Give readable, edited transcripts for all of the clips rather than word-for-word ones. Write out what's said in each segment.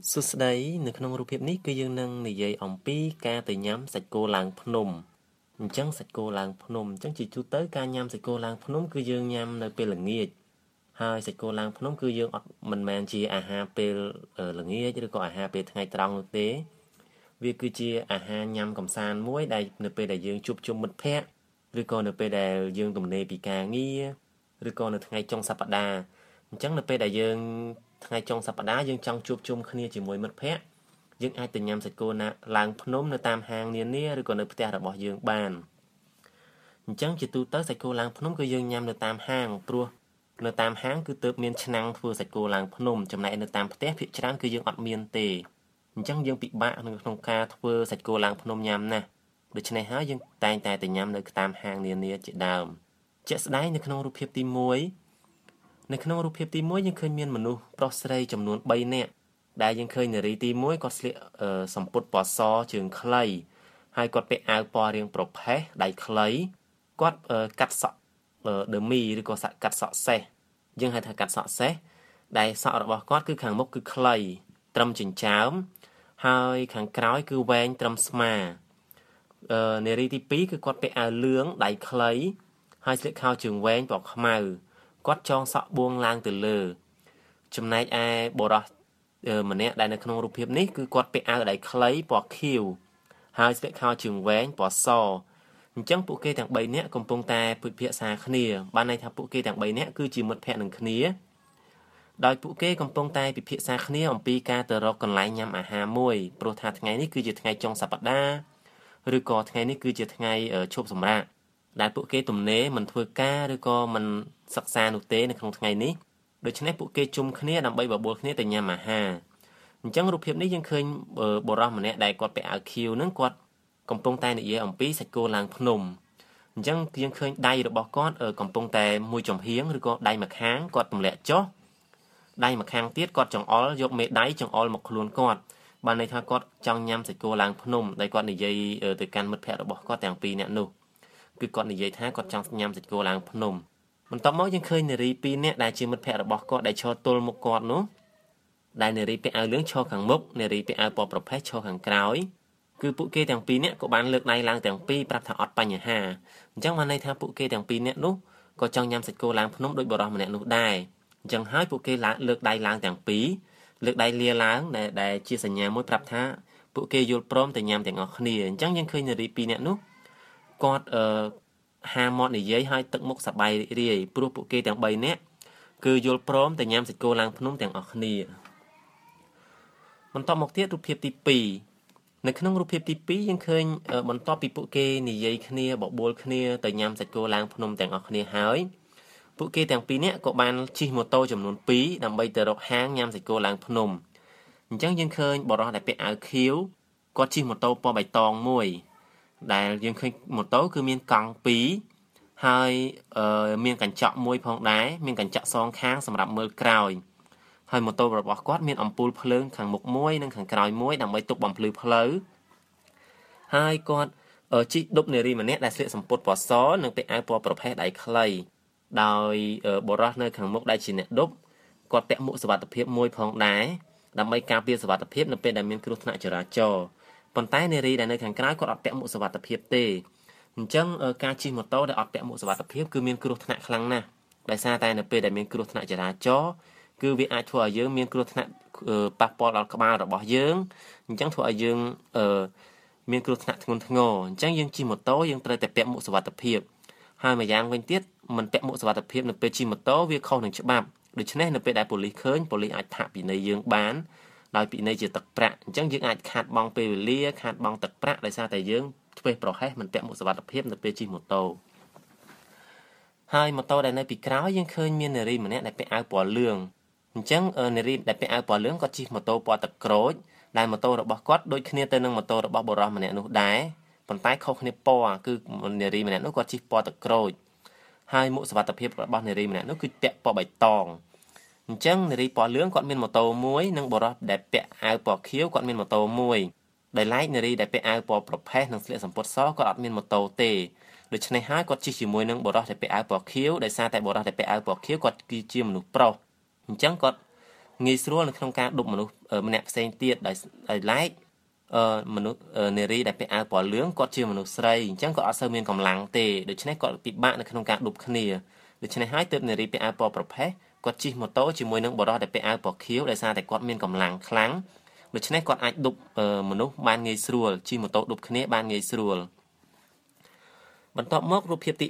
សួស្តីនៅក្នុងរូបភាពនេះគឺយើងនឹងនិយាយអំពីការទៅញ៉ាំសាច់គោឡើងភ្នំអញ្ចឹងសាច់គោឡើងភ្នំអញ្ចឹងជាទូទៅការញ៉ាំសាច់គោឡើងភ្នំគឺយើងញ៉ាំនៅពេលល្ងាចហើយសាច់គោឡើងភ្នំគឺយើងអត់មិនមែនជាអាហារពេលល្ងាចឬក៏អាហារពេលថ្ងៃត្រង់នោះទេវាគឺជាអាហារញ៉ាំកំសាន្តមួយដែលនៅពេលដែលយើងជួបជុំមិត្តភ័ក្តិឬក៏នៅពេលដែលយើងទំនេរពីការងារឬក៏នៅថ្ងៃចុងសប្តាហ៍អញ្ចឹងនៅពេលដែលយើងថ្ងៃចុងសប្តាហ៍យើងចង់ជួបជុំគ្នាជាមួយមិត្តភ័ក្តិយើងអាចទៅញ៉ាំសាច់គោឡើងភ្នំនៅតាមហាងនានាឬក៏នៅផ្ទះរបស់យើងបានអញ្ចឹងជាទូទៅសាច់គោឡើងភ្នំគឺយើងញ៉ាំនៅតាមហាងព្រោះនៅតាមហាងគឺទើបមានឆ្នាំងធ្វើសាច់គោឡើងភ្នំចំណែកនៅតាមផ្ទះភាគច្រើនគឺយើងអត់មានទេអញ្ចឹងយើងពិបាកនៅក្នុងការធ្វើសាច់គោឡើងភ្នំញ៉ាំណាស់ដូច្នេះហើយយើងតែងតែទៅញ៉ាំនៅតាមហាងនានាជាដើមជាក់ស្ដែងនៅក្នុងរូបភាពទី1នៅក្នុងរូបភាពទី1យើងឃើញមានមនុស្សប្រុសស្រីចំនួន3នាក់ដែលយើងឃើញនារីទី1គាត់ស្លៀកសំពត់ពណ៌សជើងខ្លីហើយគាត់ពាក់អាវពណ៌រាងប្រផេះដៃខ្លីគាត់កាត់សក់ដឺមីឬក៏កាត់សក់សេះយើងហៅថាកាត់សក់សេះដែលសក់របស់គាត់គឺខាងមុខគឺខ្លីត្រឹមចិញ្ចើមហើយខាងក្រោយគឺវែងត្រឹមស្មានារីទី2គឺគាត់ពាក់អាវលឿងដៃខ្លីហើយស្លៀកខោជើងវែងពណ៌ខ្មៅគាត់ចងសក់បួងឡើងទៅលើចំណែកឯបុរសម្នាក់ដែលនៅក្នុងរូបភាពនេះគឺគាត់ពាក់អាវដៃខ្លីពណ៌ខៀវហើយស្លៀកខោជើងវែងពណ៌សអញ្ចឹងពួកគេទាំង3នាក់កំពុងតែពិភាក្សាគ្នាបានន័យថាពួកគេទាំង3នាក់គឺជាមិត្តភក្តិនឹងគ្នាដោយពួកគេកំពុងតែពិភាក្សាគ្នាអំពីការទៅរកកន្លែងញ៉ាំអាហារមួយព្រោះថាថ្ងៃនេះគឺជាថ្ងៃចុងសប្តាហ៍ឬក៏ថ្ងៃនេះគឺជាថ្ងៃឈប់សម្រាកដែលពួកគេទំនេរមិនធ្វើការឬក៏មិនសិក្សានោះទេនៅក្នុងថ្ងៃនេះដូច្នេះពួកគេជុំគ្នាដើម្បីបបួលគ្នាទៅញ៉ាំអាហារអញ្ចឹងរូបភាពនេះយើងឃើញបុរសម្នាក់ដែលគាត់ពាក់អាវខៀវហ្នឹងគាត់កំពុងតែនិយាយអំពីសាច់គោឡើងភ្នំអញ្ចឹងយើងឃើញដៃរបស់គាត់កំពុងតែមួយចំហៀងឬក៏ដៃម្ខាងគាត់ទម្លាក់ចុះដៃម្ខាងទៀតគាត់ចង្អុលយកមេដៃចង្អុលមកខ្លួនគាត់បានន័យថាគាត់ចង់ញ៉ាំសាច់គោឡើងភ្នំដែលគាត់និយាយទៅកាន់មិត្តភក្តិរបស់គាត់ទាំងពីរនាក់នោះគឺគាត់និយាយថាគាត់ចង់ញ៉ាំសាច់គោឡើងភ្នំបន្ទាប់មកយើងឃើញនារី2នាក់ដែលជាមិត្តភក្តិរបស់គាត់ដែលឈរទល់មុខគាត់នោះដែលនារីពាក់អាវលឿងឈរខាងមុខនារីពាក់អាវពណ៌ប្រផេះឈរខាងក្រោយគឺពួកគេទាំងពីរនាក់ក៏បានលើកដៃឡើងទាំងពីរប្រាប់ថាអត់បញ្ហាអញ្ចឹងបានន័យថាពួកគេទាំងពីរនាក់នោះក៏ចង់ញ៉ាំសាច់គោឡើងភ្នំដោយបុរសម្នាក់នោះដែរអញ្ចឹងហើយពួកគេលើកដៃឡើងទាំងពីរលើកដៃលាឡើងដែលជាសញ្ញាមួយប្រាប់ថាពួកគេយល់ព្រមទៅញ៉ាំទាំងអស់គ្នាអញ្ចឹងយើងឃើញនារី2នាក់នោះគាត់ហាមាត់និយាយឲ្យទឹកមុខសប្បាយរីករាយព្រោះពួកគេទាំង3នាក់គឺយល់ព្រមទៅញ៉ាំសាច់គោឡើងភ្នំទាំងអស់គ្នាបន្តមកទៀតរូបភាពទី2នៅក្នុងរូបភាពទី2យើងឃើញបន្ទាប់ពីពួកគេនិយាយគ្នាបបួលគ្នាទៅញ៉ាំសាច់គោឡើងភ្នំទាំងអស់គ្នាហើយពួកគេទាំងពីរនាក់ក៏បានជិះម៉ូតូចំនួន2ដើម្បីទៅរកហាងញ៉ាំសាច់គោឡើងភ្នំអញ្ចឹងយើងឃើញបរិសុទ្ធដែលពាក់អាវខៀវគាត់ជិះម៉ូតូពណ៌បៃតងមួយដែលយើងឃើញម៉ូតូគឺមានកង់2ហើយមានកញ្ចក់មួយផងដែរមានកញ្ចក់សងខាងសម្រាប់មើលក្រោយហើយម៉ូតូរបស់គាត់មានអំពូលភ្លើងខាងមុខមួយនិងខាងក្រោយមួយដើម្បីទប់បំភ្លឺផ្លូវហើយគាត់ជិះឌុបនារីម្នាក់ដែលស្លៀកសំពត់ពណ៌សនិងពាក់អាវពណ៌ប្រផេះដៃខ្លីដោយបុរសនៅខាងមុខដែលជាអ្នកឌុបគាត់ពាក់មួកសុវត្ថិភាពមួយផងដែរដើម្បីការពារសុវត្ថិភាពនៅពេលដែលមានគ្រោះថ្នាក់ចរាចរណ៍ប៉ុន្តែនារីដែលនៅខាងក្រៅគាត់អត់ពាក់មួកសុវត្ថិភាពទេអញ្ចឹងការជិះម៉ូតូដែលអត់ពាក់មួកសុវត្ថិភាពគឺមានគ្រោះថ្នាក់ខ្លាំងណាស់ដោយសារតែនៅពេលដែលមានគ្រោះថ្នាក់ចរាចរណ៍គឺវាអាចធ្វើឲ្យយើងមានគ្រោះថ្នាក់ប៉ះពាល់ដល់ក្បាលរបស់យើងអញ្ចឹងធ្វើឲ្យយើងមានគ្រោះថ្នាក់ធ្ងន់ធ្ងរអញ្ចឹងយើងជិះម៉ូតូយើងត្រូវតែពាក់មួកសុវត្ថិភាពហើយម្យ៉ាងវិញទៀតមិនពាក់មួកសុវត្ថិភាពនៅពេលជិះម៉ូតូវាខុសនឹងច្បាប់ដូច្នេះនៅពេលដែលប៉ូលីសឃើញប៉ូលីសអាចថាពិន័យយើងបានដោយពិន័យជាទឹកប្រាក់អញ្ចឹងយើងអាចខាតបង់ពេលវេលាខាតបង់ទឹកប្រាក់ដោយសារតែយើងធ្វេសប្រហែសមិនពាក់មួកសុវត្ថិភាពនៅពេលជិះម៉ូតូហើយម៉ូតូដែលនៅពីក្រោយយើងឃើញមាននារីម្នាក់ដែលពាក់អាវពណ៌លឿងអញ្ចឹងនារីដែលពាក់អាវពណ៌លឿងគាត់ជិះម៉ូតូពណ៌ទឹកក្រូចដែលម៉ូតូរបស់គាត់ដូចគ្នាទៅនឹងម៉ូតូរបស់បុរសម្នាក់នោះដែរប៉ុន្តែខុសគ្នាពណ៌គឺនារីម្នាក់នោះគាត់ជិះពណ៌ទឹកក្រូចហើយមួកសុវត្ថិភាពរបស់នារីម្នាក់នោះគឺពាក់ពណ៌បៃតងអញ្ចឹងនារីពណ៌លឿងគាត់មានម៉ូតូមួយនិងបុរសដែលពាក់អាវពណ៌ខៀវគាត់មានម៉ូតូមួយដែលឡែកនារីដែលពាក់អាវពណ៌ប្រផេះនិងស្លៀកសំពត់សគាត់អត់មានម៉ូតូទេដូច្នេះហើយគាត់ជិះជាមួយនឹងបុរសដែលពាក់អាវពណ៌ខៀវដោយសារតែបុរសដែលពាក់អាវពណ៌ខៀវគាត់គឺជាមនុស្សប្រុសអញ្ចឹងគាត់ងាយស្រួលនៅក្នុងការដប់មនុស្សម្នាក់ផ្សេងទៀតដោយឡែកមនុស្សនារីដែលពាក់អាវពណ៌លឿងគាត់ជាមនុស្សស្រីអញ្ចឹងគាត់អត់សូវមានកម្លាំងទេដូច្នេះគាត់ពិបាកនៅក្នុងការដប់គ្នាដូច្នេះហើយទើបនារីពាក់អាវពណ៌ប្រផេះគាត់ជិះម៉ូតូជាមួយនឹងបុរសដែលពាក់អាវពណ៌ខៀវដោយសារតែគាត់មានកម្លាំងខ្លាំងដូច្នេះគាត់អាចដប់មនុស្សបានងាយស្រួលជិះម៉ូតូដប់គ្នាបានងាយស្រួលបន្ទាប់មករូបភាពទី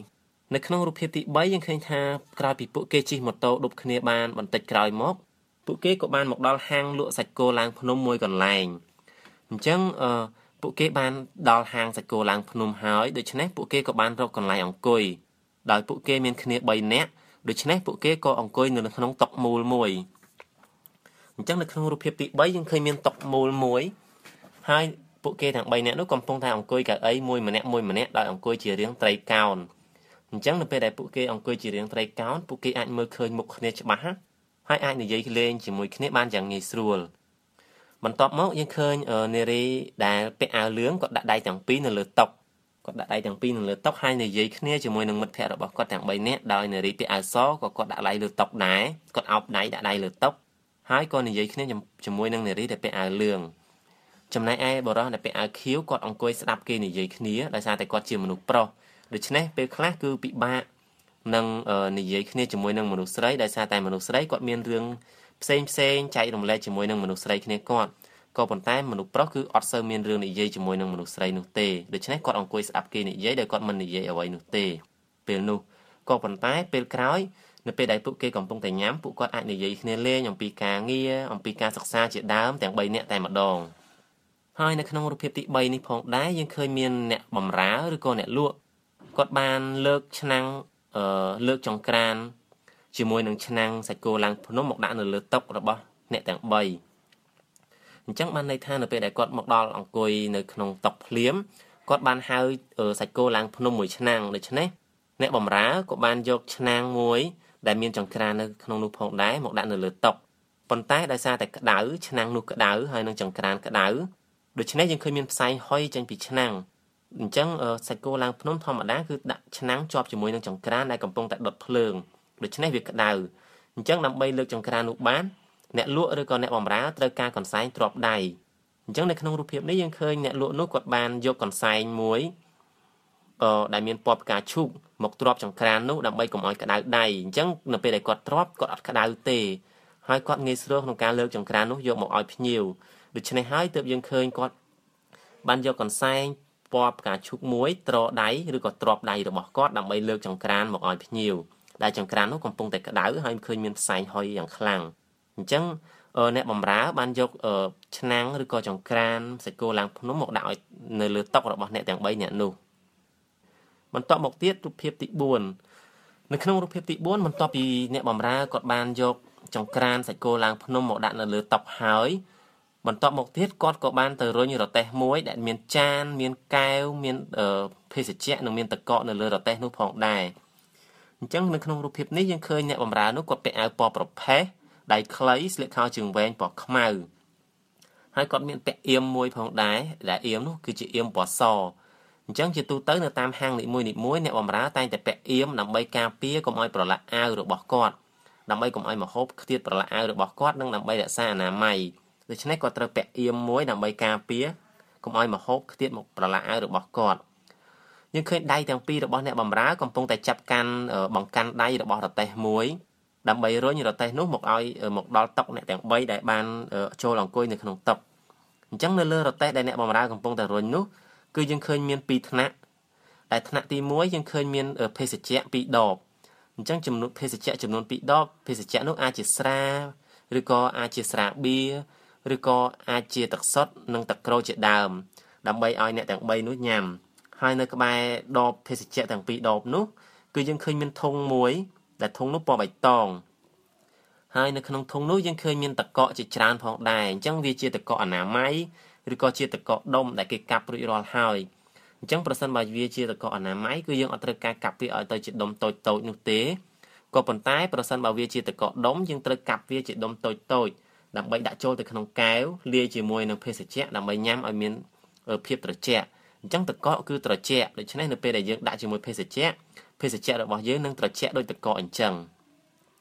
3នៅក្នុងរូបភាពទី3យើងឃើញថាក្រោយពីពួកគេជិះម៉ូតូដប់គ្នាបានបន្តិចក្រោយមកពួកគេក៏បានមកដល់ហាងលក់សាច់គោឡើងភ្នំមួយកន្លែងអញ្ចឹងពួកគេបានដល់ហាងសាច់គោឡើងភ្នំហើយដូច្នេះពួកគេក៏បានរកកន្លែងអង្គុយដោយពួកគេមានគ្នា3នាក់ដូច្នេះពួកគេក៏អង្គុយនៅក្នុងតុមូលមួយអញ្ចឹងនៅក្នុងរូបភាពទី3យើងឃើញមានតុមូលមួយហើយពួកគេទាំង3នាក់នោះកំពុងតែអង្គុយកៅអីមួយម្នាក់ដោយអង្គុយជារាងត្រីកោណអញ្ចឹងនៅពេលដែលពួកគេអង្គុយជារាងត្រីកោណពួកគេអាចមើលឃើញមុខគ្នាច្បាស់ហើយអាចនិយាយលេងជាមួយគ្នាបានយ៉ាងងាយស្រួលបន្ទាប់មកយើងឃើញនារីដែលពាក់អាវលឿងគាត់ដាក់ដៃទាំងពីរនៅលើតុហើយនិយាយគ្នាជាមួយនឹងមិត្តភ័ក្តិរបស់គាត់ទាំង3នាក់ដោយនារីពាក់អាវសក៏គាត់ដាក់ដៃលើតុដែរគាត់អោបដៃដាក់ដៃលើតុហើយក៏និយាយគ្នាជាមួយនឹងនារីដែលពាក់អាវលឿងចំណែកឯបុរសដែលពាក់អាវខៀវគាត់អង្គុយស្ដាប់គេនិយាយគ្នាដោយសារតែគាត់ជាមនុស្សប្រុសដូច្នេះពេលខ្លះគឺពិបាកនឹងនិយាយគ្នាជាមួយនឹងមនុស្សស្រីដោយសារតែមនុស្សស្រីគាត់មានរឿងផ្សេងចែករំលែកជាមួយនឹងមនុស្សស្រីគ្នាគាត់ក៏ប៉ុន្តែមនុស្សប្រុសគឺអត់សូវមានរឿងនិយាយជាមួយនឹងមនុស្សស្រីនោះទេដូច្នេះគាត់អង្គុយស្ដាប់គេនិយាយដោយគាត់មិននិយាយអ្វីនោះទេពេលនោះក៏ប៉ុន្តែពេលក្រោយនៅពេលដែលពួកគេកំពុងតែញ៉ាំពួកគាត់អាចនិយាយគ្នាលេងអំពីការងារអំពីការសិក្សាជាដើមទាំង3នាក់តែម្ដងហើយនៅក្នុងរូបភាពទី3នេះផងដែរយើងឃើញមានអ្នកបម្រើឬក៏អ្នកលក់គាត់បានលើកឆ្នាំងលើកចង្ក្រានជាមួយនឹងឆ្នាំងសាច់គោឡើងភ្នំមកដាក់នៅលើតុរបស់អ្នកទាំង3អញ្ចឹងបានន័យថានៅពេលដែលគាត់មកដល់អង្គុយនៅក្នុងតុភ្លាមគាត់បានហៅសាច់គោឡើងភ្នំមួយឆ្នាំងដូច្នេះអ្នកបម្រើក៏បានយកឆ្នាំងមួយដែលមានចង្ក្រាននៅក្នុងនោះផងដែរមកដាក់នៅលើតុប៉ុន្តែដោយសារតែក្តៅឆ្នាំងនោះក្តៅហើយនឹងចង្ក្រានក្តៅដូច្នេះយើងឃើញមានផ្សែងហុយចេញពីឆ្នាំងអញ្ចឹងសាច់គោឡើងភ្នំធម្មតាគឺដាក់ឆ្នាំងជាប់ជាមួយនឹងចង្ក្រានដែលកំពុងតែដុតភ្លើងដូច្នេះវាក្តៅអញ្ចឹងដើម្បីលើកចង្ក្រាននោះបានអ្នកលក់ឬក៏អ្នកបម្រើត្រូវការកន្សែងទ្រាប់ដៃអញ្ចឹងនៅក្នុងរូបភាពនេះយើងឃើញអ្នកលក់នោះគាត់បានយកកន្សែងមួយដែលមានពណ៌ផ្កាឈូកមកទ្រាប់ចង្ក្រាននោះដើម្បីកុំឲ្យក្តៅដៃអញ្ចឹងនៅពេលដែលគាត់ទ្រាប់គាត់អត់ក្តៅទេហើយគាត់ងាយស្រួលក្នុងការលើកចង្ក្រាននោះយកមកឲ្យភ្ញៀវដូច្នេះហើយទើបយើងឃើញគាត់បានយកកន្សែងពណ៌ផ្កាឈូកមួយត្រដៃឬក៏ទ្រាប់ដៃរបស់គាត់ដើម្បីលើកចង្ក្រានមកឲ្យភ្ញៀវដែលចង្ក្រាននោះកំពុងតែក្តៅហើយឃើញមានផ្សែងហុយយ៉ាងខ្លាំងអញ្ចឹងអ្នកបម្រើបានយកឆ្នាំងឬក៏ចង្ក្រានសាច់គោឡើងភ្នំមកដាក់ឲ្យនៅលើតុរបស់អ្នកទាំង3នាក់នោះបន្ទាប់មកទៀតរូបភាពទី4នៅក្នុងរូបភាពទី4បន្ទាប់ពីអ្នកបម្រើគាត់បានយកចង្ក្រានសាច់គោឡើងភ្នំមកដាក់នៅលើតុហើយបន្ទាប់មកទៀតគាត់ក៏បានទៅរុញរទេះមួយដែលមានចានមានកែវមានភេសជ្ជៈនិងមានទឹកកកនៅលើរទេះនោះផងដែរអញ្ចឹងនៅក្នុងរូបភាពនេះយើងឃើញអ្នកបម្រើនោះគាត់ពាក់អាវពណ៌ប្រផេះដៃខ្លីស្លៀកខោជើងវែងពណ៌ខ្មៅហើយគាត់មានពាក់អៀមមួយផងដែរដែលអៀមនោះគឺជាអៀមពណ៌សអញ្ចឹងជាទូទៅនៅតាមហាងនីមួយអ្នកបម្រើតែងតែពាក់អៀមដើម្បីការពារកុំឲ្យប្រឡាក់អាវរបស់គាត់ដើម្បីកុំឲ្យម្ហូបខ្ទាតប្រឡាក់អាវរបស់គាត់និងដើម្បីរក្សាអនាម័យដូច្នេះគាត់ត្រូវពាក់អៀមមួយដើម្បីការពារកុំឲ្យម្ហូបខ្ទាតមកប្រឡាក់អាវរបស់គាត់យើងឃើញដៃទាំងពីររបស់អ្នកបម្រើកំពុងតែចាប់កាន់បង្កាន់ដៃរបស់រទេះមួយដើម្បីរុញរទេះនោះមកដល់តុអ្នកទាំង3ដែលបានចូលអង្គុយនៅក្នុងតុអញ្ចឹងនៅលើរទេះដែលអ្នកបម្រើកំពុងតែរុញនោះគឺយើងឃើញមាន2ថ្នាក់ដែលថ្នាក់ទី1យើងឃើញមានភេសជ្ជៈ2ដបអញ្ចឹងចំនួនភេសជ្ជៈចំនួន2ដបភេសជ្ជៈនោះអាចជាស្រាឬក៏អាចជាស្រាបៀឬក៏អាចជាទឹកសុទ្ធនិងទឹកក្រូចជាដើមដើម្បីឲ្យអ្នកទាំង3នោះញ៉ាំហើយនៅក្បែរដបភេសជ្ជៈទាំង2ដបនោះគឺយើងឃើញមានធុងមួយដែលធុងនោះពណ៌បៃតងហើយនៅក្នុងធុងនោះយើងឃើញមានទឹកកកជាច្រើនផងដែរអញ្ចឹងវាជាទឹកកកអនាម័យឬក៏ជាទឹកកកដុំដែលគេកាប់រួចរាល់ហើយអញ្ចឹងប្រសិនបើវាជាទឹកកកអនាម័យគឺយើងអត់ត្រូវការកាប់វាឲ្យទៅជាដុំតូចនោះទេក៏ប៉ុន្តែប្រសិនបើវាជាទឹកកកដុំយើងត្រូវកាប់វាជាដុំតូចដើម្បីដាក់ចូលទៅក្នុងកែវលាយជាមួយនឹងភេសជ្ជៈដើម្បីញ៉ាំឲ្យមានភាពត្រជាក់អញ្ចឹងទឹកកកគឺត្រជាក់ដូច្នេះនៅពេលដែលយើងដាក់ជាមួយភេសជ្ជៈរបស់យើងនឹងត្រជាក់ដូចទឹកកកអញ្ចឹង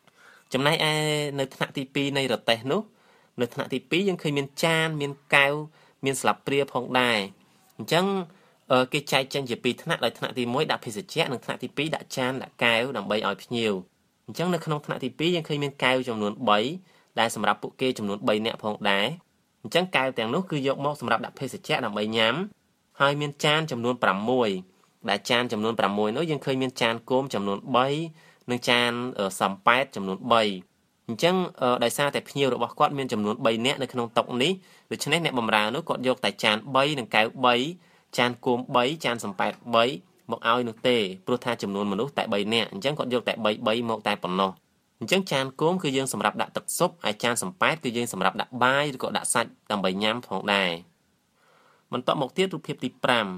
ចំណែកឯនៅថ្នាក់ទី2នៃរទេះនោះនៅថ្នាក់ទី2យើងឃើញមានចានមានកែវមានស្លាបព្រាផងដែរអញ្ចឹងគេចែកចេញជា2ថ្នាក់ដោយថ្នាក់ទី1ដាក់ភេសជ្ជៈនិងថ្នាក់ទី2ដាក់ចានដាក់កែវដើម្បីឲ្យភ្ញៀវអញ្ចឹងនៅក្នុងថ្នាក់ទី2យើងឃើញមានកែវចំនួន3ដែលសម្រាប់ពួកគេចំនួន3នាក់ផងដែរអញ្ចឹងកែវទាំងនោះគឺយកមកសម្រាប់ដាក់ភេសជ្ជៈដើម្បីញ៉ាំហើយមានចានចំនួន6ដែលចានចំនួន6នោះយើងឃើញមានចានគោមចំនួន3និងចានសំប៉ែតចំនួន3អញ្ចឹងដោយសារតែភ្ញៀវរបស់គាត់មានចំនួន3នាក់នៅក្នុងតុនេះដូច្នេះអ្នកបម្រើនោះគាត់យកតែចាន3និងកែវ3ចានគោម3ចានសំប៉ែត3មកឲ្យនោះទេព្រោះថាចំនួនមនុស្សតែ3នាក់អញ្ចឹងគាត់យកតែ3មកតែប៉ុណ្ណោះអញ្ចឹងចានគោមគឺយើងសម្រាប់ដាក់ទឹកស៊ុបហើយចានសំប៉ែតគឺយើងសម្រាប់ដាក់បាយឬក៏ដាក់សាច់ដើម្បីញ៉ាំផងដែរបន្តមកទៀតរូបភាពទី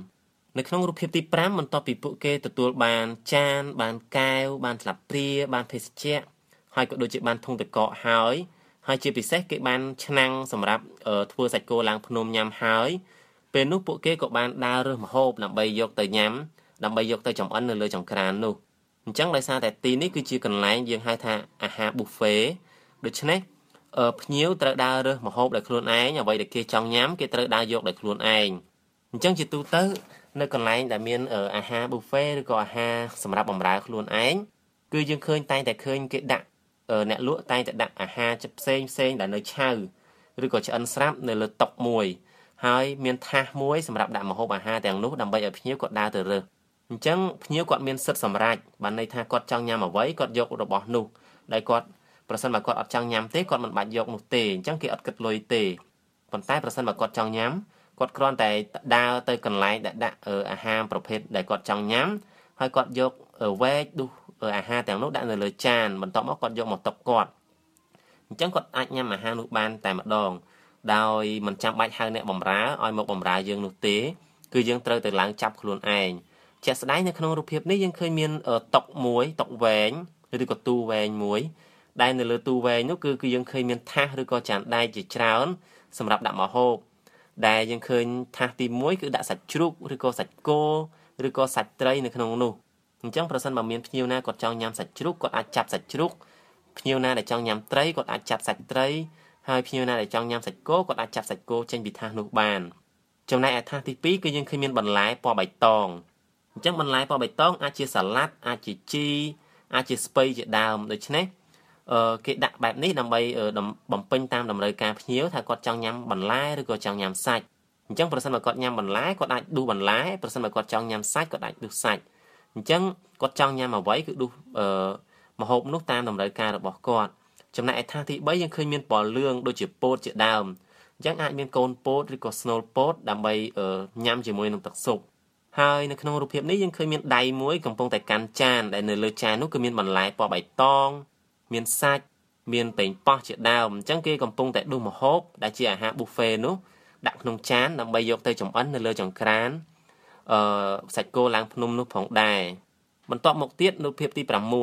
5នៅក្នុងរូបភាពទី5បន្ទាប់ពីពួកគេទទួលបានចានបានកែវបានស្លាបព្រាបានភេសជ្ជៈហើយក៏ដូចជាបានធុងទឹកកកហើយជាពិសេសគេបានឆ្នាំងសម្រាប់ធ្វើសាច់គោឡើងភ្នំញ៉ាំហើយពេលនោះពួកគេក៏បានដើររើសម្ហូបដើម្បីយកទៅញ៉ាំដើម្បីយកទៅចម្អិននៅលើចង្ក្រាននោះអញ្ចឹងដោយសារតែទីនេះគឺជាកន្លែងយើងហៅថាអាហារ buffet ដូច្នេះភ្ញៀវត្រូវដើររើសម្ហូបដោយខ្លួនឯងអ្វីដែលគេចង់ញ៉ាំគេត្រូវដើរយកដោយខ្លួនឯងអញ្ចឹងជាទូទៅនៅកន្លែងដែលមានអាហារ buffet ឬក៏អាហារសម្រាប់បម្រើខ្លួនឯងគឺយើងឃើញតែឃើញគេដាក់អ្នកលក់តែងតែដាក់អាហារផ្សេងដែលនៅឆៅឬក៏ឆ្អិនស្រាប់នៅលើតុមួយហើយមានថាសមួយសម្រាប់ដាក់ម្ហូបអាហារទាំងនោះដើម្បីឲ្យភ្ញៀវគាត់ដើរទៅរើសអញ្ចឹងភ្ញៀវគាត់មានសិទ្ធិសម្រេចបានន័យថាគាត់ចង់ញ៉ាំអ្វីគាត់យករបស់នោះដែលគាត់ប្រសិនបើគាត់អត់ចង់ញ៉ាំទេគាត់មិនបាច់យកនោះទេអញ្ចឹងគេអត់គិតលុយទេប៉ុន្តែប្រសិនបើគាត់ចង់ញ៉ាំគាត់គ្រាន់តែដើរទៅកន្លែងដែលដាក់អាហារប្រភេទដែលគាត់ចង់ញ៉ាំហើយគាត់យកវែកដុសអាហារទាំងនោះដាក់នៅលើចានបន្ទាប់មកគាត់យកមកតុគាត់អញ្ចឹងគាត់អាចញ៉ាំអាហារនោះបានតែម្ដងដោយមិនចាំបាច់ហៅអ្នកបម្រើឲ្យមកបម្រើយើងនោះទេគឺយើងត្រូវទៅឡើងចាប់ខ្លួនឯងជាក់ស្ដែងនៅក្នុងរូបភាពនេះយើងឃើញមានតុមួយតុវែងឬក៏ទូវែងមួយដែលនៅលើទូវែងនោះគឺយើងឃើញមានថាសឬក៏ចានដែកជាច្រើនសម្រាប់ដាក់ម្ហូបដែលយើងឃើញថាសទី1គឺដាក់សាច់ជ្រូកឬក៏សាច់គោឬក៏សាច់ត្រីនៅក្នុងនោះអញ្ចឹងប្រសិនបើមានភ្ញៀវណាគាត់ចង់ញ៉ាំសាច់ជ្រូកគាត់អាចចាប់សាច់ជ្រូកភ្ញៀវណាដែលចង់ញ៉ាំត្រីគាត់អាចចាប់សាច់ត្រីហើយភ្ញៀវណាដែលចង់ញ៉ាំសាច់គោគាត់អាចចាប់សាច់គោចេញពីថាសនោះបានចំណែកឯថាសទី2គឺយើងឃើញមានបន្លែពណ៌បៃតងអញ្ចឹងបន្លែពណ៌បៃតងអាចជាសាឡាត់អាចជាជីអាចជាស្ពៃជាដើមដូច្នេះគេដាក់បែបនេះដើម្បីបំពេញតាមតម្រូវការភ្ញៀវថាគាត់ចង់ញ៉ាំបន្លែឬក៏ចង់ញ៉ាំសាច់អញ្ចឹងប្រសិនបើគាត់ញ៉ាំបន្លែគាត់អាចដួសបន្លែប្រសិនបើគាត់ចង់ញ៉ាំសាច់គាត់អាចដួសសាច់អញ្ចឹងគាត់ចង់ញ៉ាំអ្វីគឺដួសម្ហូបនោះតាមតម្រូវការរបស់គាត់ចំណែកឯថាសទី3យើងឃើញមានពណ៌លឿងដូចជាពោតជាដើមអញ្ចឹងអាចមានកូនពោតឬក៏ស្នូលពោតដើម្បីញ៉ាំជាមួយនឹងទឹកស៊ុបហើយនៅក្នុងរូបភាពនេះយើងឃើញមានដៃមួយកំពុងតែកាន់ចានដែលនៅលើចាននោះគឺមានបន្លែពណ៌បៃតងមានសាច់មានប៉េងប៉ោះជាដើមអញ្ចឹងគេកំពុងតែដួសម្ហូបដែលជាអាហារ buffet នោះដាក់ក្នុងចានដើម្បីយកទៅចម្អិននៅលើចង្ក្រានសាច់គោឡើងភ្នំនោះផងដែរបន្ទាប់មកទៀតរូបភាពទី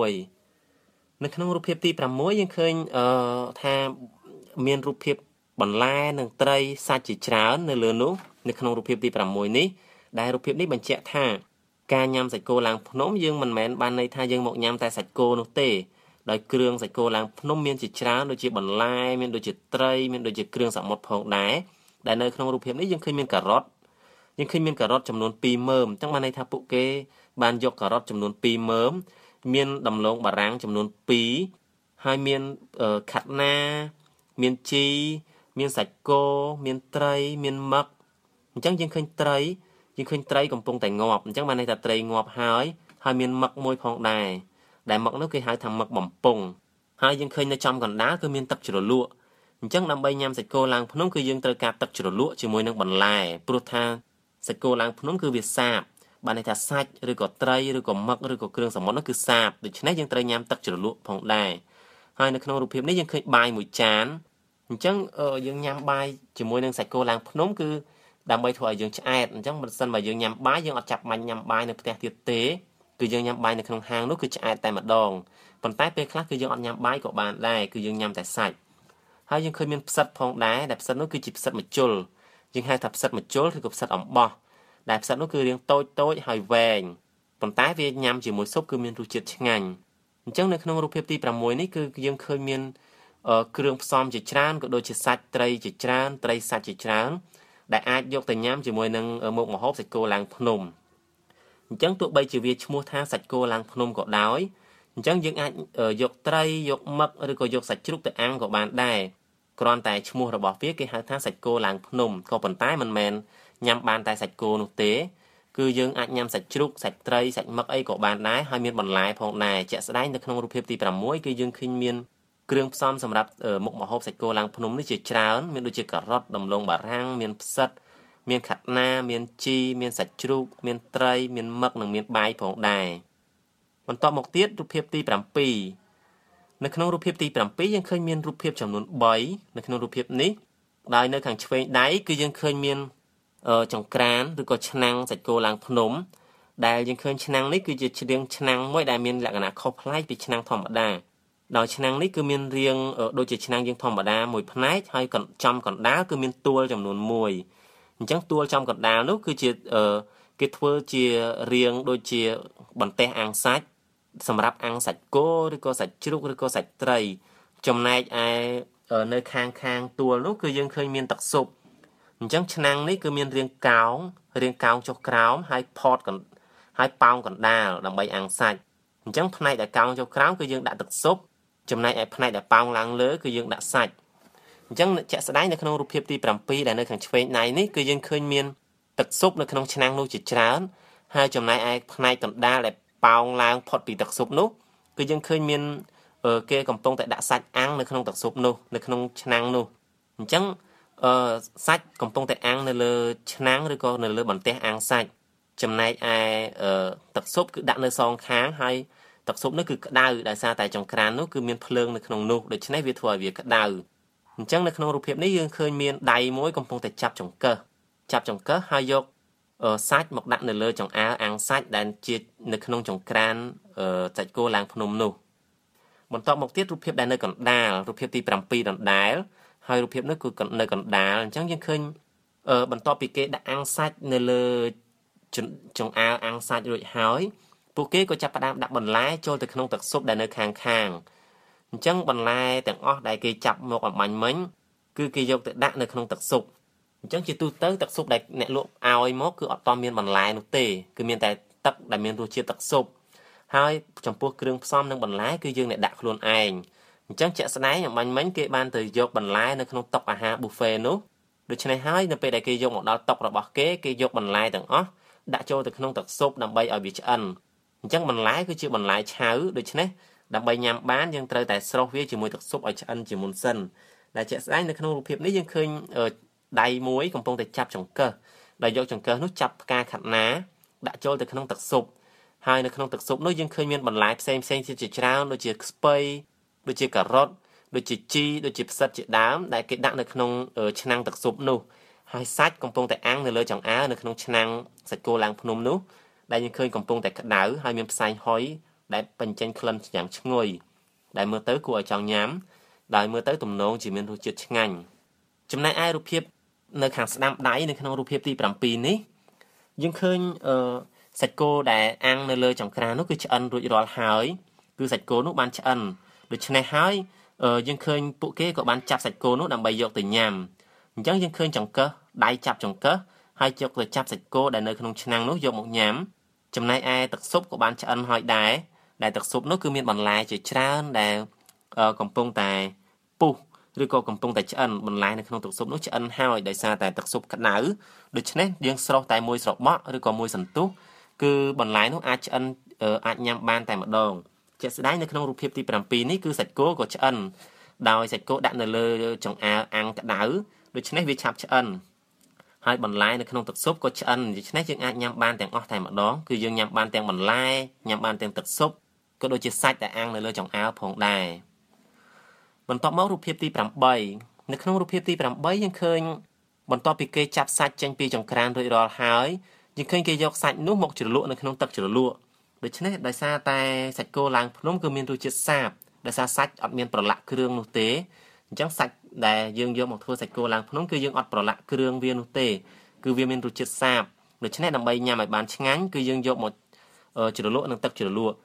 6នៅក្នុងរូបភាពទី6យើងឃើញថាមានរូបភាពបន្លែនិងត្រីសាច់ជាច្រើននៅលើនោះនៅក្នុងរូបភាពទី6នេះដែលរូបភាពនេះបញ្ជាក់ថាការញ៉ាំសាច់គោឡើងភ្នំយើងមិនមែនបានន័យថាយើងមកញ៉ាំតែសាច់គោនោះទេដោយគ្រឿងសាច់គោឡើងភ្នំមានជាច្រើនដូចជាបន្លែមានដូចជាត្រីមានដូចជាគ្រឿងសមុទ្រផងដែរដែលនៅក្នុងរូបភាពនេះយើងឃើញមានការ៉ុតចំនួន2មើមអញ្ចឹងបានន័យថាពួកគេបានយកការ៉ុតចំនួន2មើមមានដំឡូងបារាំងចំនួន2ហើយមានខាត់ណាមានជីមានសាច់គោមានត្រីមានមឹកអញ្ចឹងយើងឃើញត្រីកំពុងតែងាប់អញ្ចឹងបានន័យថាត្រីងាប់ហើយមានមឹកមួយផងដែរដែលមឹកនោះគេហៅថាមឹកបំពង់ហើយយើងឃើញនៅចំកណ្ដាលគឺមានទឹកជ្រលក់អញ្ចឹងដើម្បីញ៉ាំសាច់គោឡើងភ្នំគឺយើងត្រូវការទឹកជ្រលក់ជាមួយនឹងបន្លែព្រោះថាសាច់គោឡើងភ្នំគឺវាសាបបានន័យថាសាច់ឬក៏ត្រីឬក៏មឹកឬក៏គ្រឿងសមុទ្រនោះគឺសាបដូច្នេះយើងត្រូវញ៉ាំទឹកជ្រលក់ផងដែរហើយនៅក្នុងរូបភាពនេះយើងឃើញបាយមួយចានអញ្ចឹងយើងញ៉ាំបាយជាមួយនឹងសាច់គោឡើងភ្នំគឺដើម្បីធ្វើឲ្យយើងឆ្អែតអញ្ចឹងបើសិនបើយើងញ៉ាំបាយយើងអត់ចាប់បាញ់ញ៉ាំបាយនៅផ្ទះទៀតទេគឺយើងញ៉ាំបាយនៅក្នុងហាងនោះគឺឆ្អែតតែម្ដងប៉ុន្តែពេលខ្លះគឺយើងអត់ញ៉ាំបាយក៏បានដែរគឺយើងញ៉ាំតែសាច់ហើយយើងឃើញមានផ្សិតផងដែរដែលផ្សិតនោះគឺជាផ្សិតម្ជុលយើងហៅថាផ្សិតម្ជុលឬក៏ផ្សិតអំបោះដែលផ្សិតនោះគឺរាងតូចហើយវែងប៉ុន្តែវាញ៉ាំជាមួយស៊ុបគឺមានរសជាតិឆ្ងាញ់អញ្ចឹងនៅក្នុងរូបភាពទី6នេះគឺយើងឃើញមានគ្រឿងផ្សំជាច្រើនក៏ដូចជាសាច់ត្រីជាច្រើនត្រីសាច់ជាច្រើនដែលអាចយកទៅញ៉ាំជាមួយនឹងមុខម្ហូបសាច់គោឡើងភ្នំអញ្ចឹងទោះបីជាវាឈ្មោះថាសាច់គោឡើងភ្នំក៏ដោយអញ្ចឹងយើងអាចយកត្រីយកមឹកឬក៏យកសាច់ជ្រូកទៅអាំងក៏បានដែរគ្រាន់តែឈ្មោះរបស់វាគេហៅថាសាច់គោឡើងភ្នំក៏ប៉ុន្តែមិនមែនញ៉ាំបានតែសាច់គោនោះទេគឺយើងអាចញ៉ាំសាច់ជ្រូកសាច់ត្រីសាច់មឹកអីក៏បានដែរហើយមានបន្លែផងដែរជាក់ស្ដែងនៅក្នុងរូបភាពទី6គឺយើងឃើញមានគ្រឿងផ្សំសម្រាប់មុខម្ហូបសាច់គោឡើងភ្នំនេះជាច្រើនមានដូចជាការ៉ុតដំឡូងបារាំងមានផ្សិតមានខាត់ណាមានជីមានសាច់ជ្រូកមានត្រីមានមឹកនិងមានបាយផងដែរបន្តមកទៀតរូបភាពទី7នៅក្នុងរូបភាពទី7យើងឃើញមានរូបភាពចំនួន3នៅក្នុងរូបភាពនេះដោយនៅខាងឆ្វេងដៃគឺយើងឃើញមានចង្ក្រានឬក៏ឆ្នាំងសាច់គោឡើងភ្នំដែលយើងឃើញឆ្នាំងនេះគឺជាឆ្នាំងមួយដែលមានលក្ខណៈខុសប្លែកពីឆ្នាំងធម្មតាដោយឆ្នាំងនេះគឺមានរាងដូចជាឆ្នាំងយើងធម្មតាមួយផ្នែកហើយចំកណ្ដាលគឺមានទួលចំនួន1អញ្ចឹងទួលចំកណ្ដាលនោះគឺជាគេធ្វើជារាងដូចជាបន្ទះអាំងសាច់សម្រាប់អាំងសាច់គោឬក៏សាច់ជ្រូកឬក៏សាច់ត្រីចំណែកឯនៅខាងទួលនោះគឺយើងឃើញមានទឹកស៊ុបអញ្ចឹងឆ្នាំងនេះគឺមានរាងកោងចុះក្រោមហើយហើយប៉ោងកណ្ដាលដើម្បីអាំងសាច់អញ្ចឹងផ្នែកដែលកោងចុះក្រោមគឺយើងដាក់ទឹកស៊ុបចំណែកឯផ្នែកដែលប៉ោងឡើងលើគឺយើងដាក់សាច់អញ្ចឹងជាក់ស្ដែងនៅក្នុងរូបភាពទី7ដែលនៅខាងឆ្វេងដៃនេះគឺយើងឃើញមានទឹកស៊ុបនៅក្នុងឆ្នាំងនោះជាច្រើនហើយចំណែកឯផ្នែកកណ្ដាលដែលប៉ោងឡើងផុតពីទឹកស៊ុបនោះគឺយើងឃើញមានគេកំពុងតែដាក់សាច់អាំងនៅក្នុងទឹកស៊ុបនោះនៅក្នុងឆ្នាំងនោះអញ្ចឹងសាច់កំពុងតែអាំងនៅលើឆ្នាំងឬក៏នៅលើបន្ទះអាំងសាច់ចំណែកឯទឹកស៊ុបគឺដាក់នៅសងខាងហើយទឹកស៊ុបនោះគឺក្តៅដោយសារតែចង្ក្រាននោះគឺមានភ្លើងនៅក្នុងនោះដូច្នេះវាធ្វើឲ្យវាក្តៅអញ្ចឹងនៅក្នុងរូបភាពនេះយើងឃើញមានដៃមួយកំពុងតែចាប់ចង្កឹះហើយយកសាច់មកដាក់នៅលើចង្អើរអាំងសាច់ដែលជានៅក្នុងចង្ក្រានសាច់គោឡើងភ្នំនោះបន្តមកទៀតរូបភាពដែលនៅកណ្ដាលរូបភាពទី7ដដែលហើយរូបភាពនេះគឺនៅកណ្ដាលអញ្ចឹងយើងឃើញបន្ទាប់ពីគេដាក់អាំងសាច់នៅលើចង្អើរអាំងសាច់រួចហើយពួកគេក៏ចាប់ផ្ដើមដាក់បន្លែចូលទៅក្នុងទឹកស៊ុបដែលនៅខាងអញ្ចឹងបន្លែទាំងអស់ដែលគេចាប់មកអំបញ្ញមិញគឺគេយកទៅដាក់នៅក្នុងទឹកស៊ុបអញ្ចឹងជាទូទៅទឹកស៊ុបដែលអ្នកលក់ឲ្យមកគឺអត់តមានបន្លែនោះទេគឺមានតែទឹកដែលមានរសជាតិទឹកស៊ុបហើយចំពោះគ្រឿងផ្សំនិងបន្លែគឺយើងអ្នកដាក់ខ្លួនឯងអញ្ចឹងជាក់ស្ដែងអំបញ្ញមិញគេបានទៅយកបន្លែនៅក្នុងតុអាហារ buffet នោះដូច្នេះហើយនៅពេលដែលគេយកមកដល់តុរបស់គេយកបន្លែទាំងអស់ដាក់ចូលទៅក្នុងទឹកស៊ុបដើម្បីឲ្យវាឆ្អិនអញ្ចឹងបន្លែគឺជាបន្លែឆៅដូច្នេះដើម្បីញ៉ាំបានយើងត្រូវតែស្រុះវាជាមួយទឹកស៊ុបឲ្យឆ្អិនជាមុនសិនដែលជាក់ស្ដែងនៅក្នុងរូបភាពនេះយើងឃើញដៃមួយកំពុងតែចាប់ចង្កឹះដែលយកចង្កឹះនោះចាប់ផ្កាខាត់ណាដាក់ចូលទៅក្នុងទឹកស៊ុបហើយនៅក្នុងទឹកស៊ុបនោះយើងឃើញមានបន្លែផ្សេងទៀតជាច្រើនដូចជាស្ពៃដូចជាការ៉ុតដូចជាជីដូចជាផ្សិតជាដើមដែលគេដាក់នៅក្នុងឆ្នាំងទឹកស៊ុបនោះហើយសាច់កំពុងតែអាំងនៅលើចង្អើរនៅក្នុងឆ្នាំងសាច់គោឡើងភ្នំនោះដែលយើងឃើញកំពុងតែក្តៅហើយមានផ្សែងហុយដែលបញ្ចេញក្លិនយ៉ាងឈ្ងុយដែលមើលទៅគួរឲ្យចង់ញ៉ាំដោយមើលទៅទំនងជាមានរសជាតិឆ្ងាញ់ចំណែកឯរូបភាពនៅខាងស្ដាំដៃនៅក្នុងរូបភាពទី7នេះយើងឃើញសាច់គោដែលអាំងនៅលើចង្ក្រាននោះគឺឆ្អិនរួចរាល់ហើយគឺសាច់គោនោះបានឆ្អិនដូច្នេះហើយយើងឃើញពួកគេក៏បានចាប់សាច់គោនោះដើម្បីយកទៅញ៉ាំអញ្ចឹងយើងឃើញចង្កឹះដៃចាប់ចង្កឹះហើយយកទៅចាប់សាច់គោដែលនៅក្នុងឆ្នាំងនោះយកមកញ៉ាំចំណែកឯទឹកស៊ុបក៏បានឆ្អិនហើយដែរដែលទឹកស៊ុបនោះគឺមានបន្លែជាច្រើនដែលកំពុងតែពុះឬក៏កំពុងតែឆ្អិនបន្លែនៅក្នុងទឹកស៊ុបនោះឆ្អិនហើយដោយសារតែទឹកស៊ុបក្តៅដូច្នេះយើងស្រុះតែមួយស្របក់ឬក៏មួយសន្ទុះគឺបន្លែនោះអាចឆ្អិនអាចញ៉ាំបានតែម្ដងជាក់ស្ដែងនៅក្នុងរូបភាពទី7នេះគឺសាច់គោក៏ឆ្អិនដោយសាច់គោដាក់នៅលើចង្អើរអាំងក្តៅដូច្នេះវាឆាប់ឆ្អិនហើយបន្លែនៅក្នុងទឹកស៊ុបក៏ឆ្អិនដូច្នេះយើងអាចញ៉ាំបានទាំងអស់តែម្ដងគឺយើងញ៉ាំបានទាំងបន្លែញ៉ាំបានទាំងទឹកស៊ុបក៏ដូចជាសាច់ដែលអាំងនៅលើចង្អើរផងដែរបន្ទាប់មករូបភាពទី8នៅក្នុងរូបភាពទី8យើងឃើញបន្ទាប់ពីគេចាប់សាច់ចេញពីចង្ក្រានរួចរាល់ហើយយើងឃើញគេយកសាច់នោះមកជ្រលក់នៅក្នុងទឹកជ្រលក់ដូច្នេះដោយសារតែសាច់គោឡើងភ្នំគឺមានរសជាតិសាបដោយសារសាច់អត់មានប្រឡាក់គ្រឿងនោះទេអញ្ចឹងសាច់ដែលយើងយកមកធ្វើសាច់គោឡើងភ្នំគឺយើងអត់ប្រឡាក់គ្រឿងវានោះទេគឺវាមានរសជាតិសាបដូច្នេះដើម្បីញ៉ាំឲ្យបានឆ្ងាញ់គឺយើងយកមកជ្រលក់នឹងទឹកជ្រលក់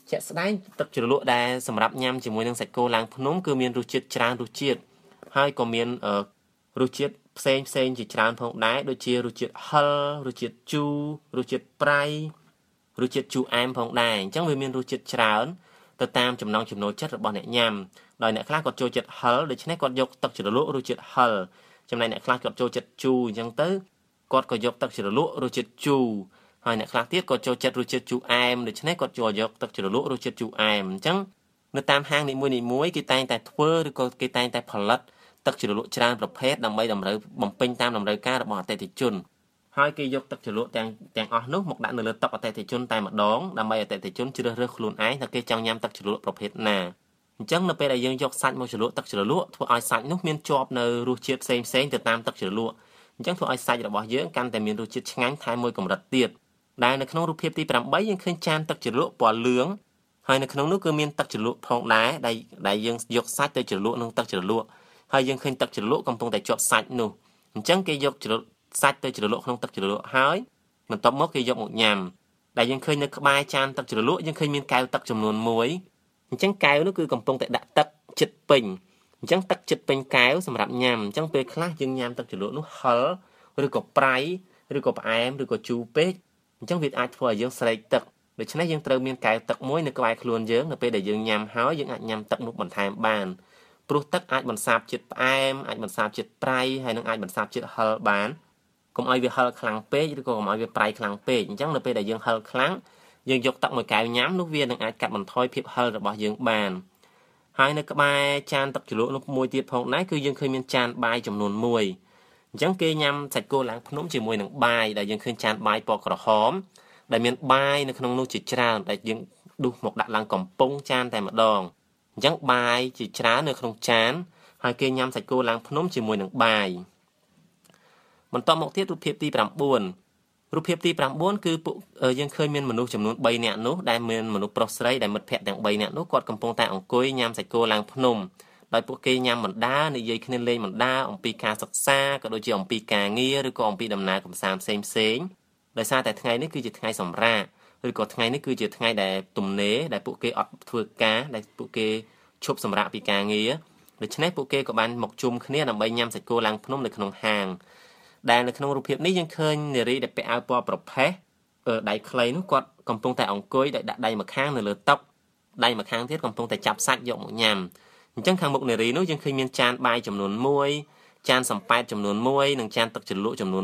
ជាក់ស្ដែងទឹកជ្រលក់ដែលសម្រាប់ញ៉ាំជាមួយនឹងសាច់គោឡើងភ្នំគឺមានរសជាតិច្រើនរសជាតិហើយក៏មានរសជាតិផ្សេងជាច្រើនផងដែរដូចជារសជាតិហឹររសជាតិជូររសជាតិប្រៃរសជាតិជូរអែមផងដែរអញ្ចឹងវាមានរសជាតិច្រើនទៅតាមចំណង់ចំណូលចិត្តរបស់អ្នកញ៉ាំដោយអ្នកខ្លះគាត់ចូលចិត្តហឹរដូច្នេះគាត់យកទឹកជ្រលក់រសជាតិហឹរចំណែកអ្នកខ្លះគាត់ចូលចិត្តជូរអញ្ចឹងទៅគាត់ក៏យកទឹកជ្រលក់រសជាតិជូរហើយអ្នកខ្លះទៀតក៏ចូលចិត្តរសជាតិជូរអែមដូច្នេះគាត់យកទឹកជ្រលក់រសជាតិជូរអែមអញ្ចឹងនៅតាមហាងនីមួយៗគេតែងតែធ្វើឬក៏គេតែងតែផលិតទឹកជ្រលក់ច្រើនប្រភេទដើម្បីតម្រូវបំពេញតាមតម្រូវការរបស់អតិថិជនហើយគេយកទឹកជ្រលក់ទាំងអស់នោះមកដាក់នៅលើតុអតិថិជនតែម្ដងដើម្បីអតិថិជនជ្រើសរើសខ្លួនឯងថាគេចង់ញ៉ាំទឹកជ្រលក់ប្រភេទណាអញ្ចឹងនៅពេលដែលយើងយកសាច់មកជ្រលក់ទឹកជ្រលក់ធ្វើឲ្យសាច់នោះមានជាប់នៅរសជាតិផ្សេងទៅតាមទឹកជ្រលក់អញ្ចឹងធ្វើឲ្យសាច់របស់យើងកាន់តែមានរសជាតិឆ្ងាញ់ថែមមួយកម្រិតទៀតដែលនៅក្នុងរូបភាពទី8យើងឃើញចានទឹកជ្រលក់ពណ៌លឿងហើយនៅក្នុងនោះគឺមានទឹកជ្រលក់ផងដែរដែលយើងយកសាច់ទៅជ្រលក់ក្នុងទឹកជ្រលក់ហើយយើងឃើញទឹកជ្រលក់កំពុងតែជាប់សាច់នោះអញ្ចឹងគេយកសាច់ទៅជ្រលក់ក្នុងទឹកជ្រលក់ហើយបន្ទាប់មកគេយកមកញ៉ាំដែលយើងឃើញនៅក្បែរចានទឹកជ្រលក់យើងឃើញមានកែវទឹកចំនួន1អញ្ចឹងកែវនោះគឺកំពុងតែដាក់ទឹកចិត្តពេញអញ្ចឹងទឹកចិត្តពេញកែវសម្រាប់ញ៉ាំអញ្ចឹងពេលខ្លះយើងញ៉ាំទឹកជ្រលក់នោះហឹរឬក៏ប្រៃឬក៏ផ្អែមឬក៏ជូរពេកអញ្ចឹងវាអាចធ្វើឲ្យយើងស្រេកទឹកដូច្នេះយើងត្រូវមានកែវទឹកមួយនៅក្បែរខ្លួនយើងនៅពេលដែលយើងញ៉ាំហើយយើងអាចញ៉ាំទឹកនោះបន្ថែមបានព្រោះទឹកអាចបន្សាបជាតិផ្អែមអាចបន្សាបជាតិប្រៃហើយនឹងអាចបន្សាបជាតិហឹរបានកុំឲ្យវាហឹរខ្លាំងពេកឬក៏កុំឲ្យវាប្រៃខ្លាំងពេកអញ្ចឹងនៅពេលដែលយើងហឹរខ្លាំងយើងយកទឹកមួយកែវញ៉ាំនោះវានឹងអាចកាត់បន្ថយភាពហឹររបស់យើងបានហើយនៅក្បែរចានទឹកជ្រលក់នោះមួយទៀតផងដែរគឺយើងឃើញមានចានបាយចំនួន1អញ្ចឹងគេញ៉ាំសាច់គោឡើងភ្នំជាមួយនឹងបាយដែលយើងឃើញចានបាយពណ៌ក្រហមដែលមានបាយនៅក្នុងនោះជាច្រើនដែលយើងដុសមកដាក់ឡើងកំប៉ុងចានតែម្ដងអញ្ចឹងបាយជាច្រើននៅក្នុងចានហើយគេញ៉ាំសាច់គោឡើងភ្នំជាមួយនឹងបាយបន្តមកទៀតរូបភាពទី9រូបភាពទី9គឺយើងឃើញមានមនុស្សចំនួន3នាក់នោះដែលមានមនុស្សប្រុសស្រីដែលមិត្តភ័ក្តិទាំង3នាក់នោះគាត់កំពុងតែអង្គុយញ៉ាំសាច់គោឡើងភ្នំដោយពួកគេញ៉ាំបណ្ដានិយាយគ្នាលេងបណ្ដាអំពីការសិក្សាក៏ដូចជាអំពីការងារឬក៏អំពីដំណើរកម្សាន្តផ្សេងដោយសារតែថ្ងៃនេះគឺជាថ្ងៃសម្រាកឬក៏ថ្ងៃនេះគឺជាថ្ងៃដែលទំនេរដែលពួកគេអត់ធ្វើការដែលពួកគេឈប់សម្រាកពីការងារដូច្នេះពួកគេក៏បានមកជុំគ្នាដើម្បីញ៉ាំសាច់គោឡើងភ្នំនៅក្នុងហាងដែលនៅក្នុងរូបភាពនេះយើងឃើញនារីដែលពាក់អាវពណ៌ប្រផេះដៃខ្លីនោះគាត់កំពុងតែអង្គុយដោយដាក់ដៃម្ខាងនៅលើតុដៃម្ខាងទៀតកំពុងតែចាប់សាច់យកមកញ៉ាំអញ្ចឹងខាងមុខនារីនោះយើងឃើញមានចានបាយចំនួន1ចានសំប៉ែតចំនួន1និងចានទឹកជ្រលក់ចំនួន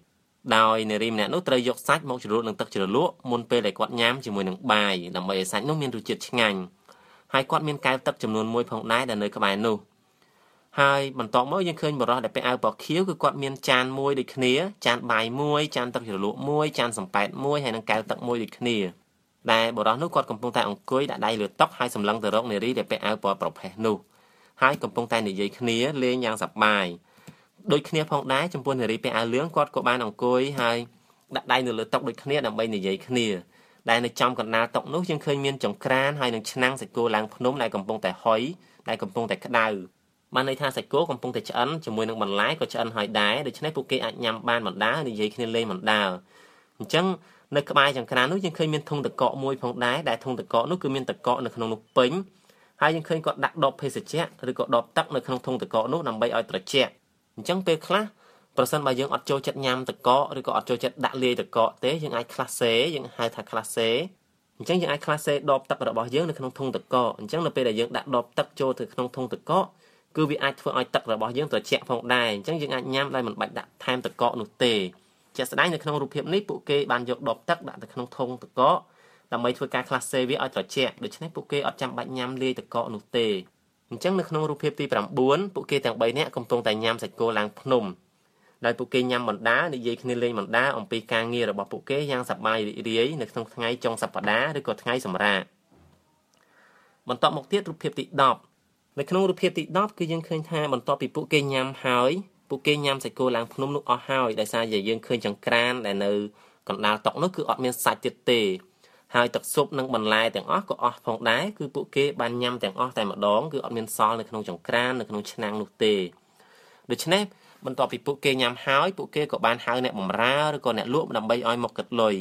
1ដោយនារីម្នាក់នោះត្រូវយកសាច់មកជ្រលក់នឹងទឹកជ្រលក់មុនពេលដែលគាត់ញ៉ាំជាមួយនឹងបាយដើម្បីឲ្យសាច់នោះមានរសជាតិឆ្ងាញ់ហើយគាត់មានកែវទឹកចំនួន1ផងដែរដែលនៅក្បែរនោះហើយបន្ទាប់មកយើងឃើញបរិសុទ្ធដែលពាក់អាវពណ៌ខៀវគឺគាត់មានចានមួយដូចគ្នាចានបាយមួយចានទឹកជ្រលក់មួយចានសំប៉ែតមួយហើយនិងកែវទឹកមួយដូចគ្នាដែលបរិសុទ្ធនោះគាត់កំពុងតែអង្គុយដាក់ដៃលើតុហើយសម្លឹងទៅរកនារីដែលពាក់អាវពណ៌ប្រផេះនោះហើយកំពុងតែនិយាយគ្នាលេងយ៉ាងសប្បាយដូចគ្នាផងដែរចំពោះនារីពាក់អាវលឿងគាត់ក៏បានអង្គុយហើយដាក់ដៃនៅលើតុដូចគ្នាដើម្បីនិយាយគ្នាដែលនៅចំកណ្ដាលតុនោះយើងឃើញមានចង្ក្រានហើយនឹងឆ្នាំងសាច់គោឡើងភ្នំដែលកំពុងតែហុយដែលកំពុងតែក្តៅបានន័យថាសាច់គោកំពុងតែឆ្អិនជាមួយនឹងបន្លែក៏ឆ្អិនហើយដែរដូច្នេះពួកគេអាចញ៉ាំបានបណ្ដានិយាយគ្នាលេងបណ្ដាអញ្ចឹងនៅក្បែរចង្ក្រាននោះយើងឃើញមានធុងទឹកកកមួយផងដែរដែលធុងទឹកកកនោះគឺមានទឹកកកនៅក្នុងនោះពេញហើយយើងឃើញគាត់ដាក់ដបភេសជ្ជៈឬក៏ដបទឹកនៅក្នុងធុងទឹកកកនោះដើម្បីឲ្យត្រជាក់អញ្ចឹងពេលខ្លះប្រសិនបើយើងអត់ចូលចិត្តញ៉ាំទឹកកកឬក៏អត់ចូលចិត្តដាក់លាយទឹកកកទេយើងអាចក្លាសេយើងហៅថាក្លាសេអញ្ចឹងយើងអាចក្លាសេដបទឹករបស់យើងនៅក្នុងធុងទឹកកកអញ្ចឹងនៅពេលដែលយើងដាក់ដបទឹកចូលទៅក្នុងធុងទឹកកកគឺវាអាចធ្វើឲ្យទឹករបស់យើងត្រជាក់ផងដែរអញ្ចឹងយើងអាចញ៉ាំដោយមិនបាច់ដាក់ថែមទឹកកកនោះទេជាក់ស្ដែងនៅក្នុងរូបភាពនេះពួកគេបានយកដបទឹកដាក់ទៅក្នុងធុងទឹកកកដើម្បីធ្វើការក្លាសេវាឲ្យត្រជាក់ដូច្នេះពួកគេអត់ចាំបាច់ញ៉ាំលាយទឹកកកនោះទេអញ្ចឹងនៅក្នុងរូបភាពទី9ពួកគេទាំង3នាក់កំពុងតែញ៉ាំសាច់គោឡើងភ្នំដោយពួកគេញ៉ាំបណ្ដានិយាយគ្នាលេងបណ្ដាអំពីការងាររបស់ពួកគេយ៉ាងសប្បាយរីករាយនៅក្នុងថ្ងៃចុងសប្ដាហ៍ឬក៏ថ្ងៃសម្រាកបន្តមកទៀតរូបភាពទី10នៅក្នុងរូបភាពទី10គឺយើងឃើញថាបន្ទាប់ពីពួកគេញ៉ាំហើយពួកគេញ៉ាំសាច់គោឡើងភ្នំនោះអស់ហើយដោយសារតែយើងឃើញចង្ក្រានដែលនៅកណ្ដាលតុនោះគឺអត់មានសាច់ទៀតទេហើយទឹកស៊ុបនិងបន្លែទាំងអស់ក៏អស់ផងដែរគឺពួកគេបានញ៉ាំទាំងអស់តែម្ដងគឺអត់មានសល់នៅក្នុងចង្ក្រាននៅក្នុងឆ្នាំងនោះទេដូច្នេះបន្ទាប់ពីពួកគេញ៉ាំហើយពួកគេក៏បានហៅអ្នកបម្រើឬក៏អ្នកលក់ដើម្បីឲ្យមកគិតលុយ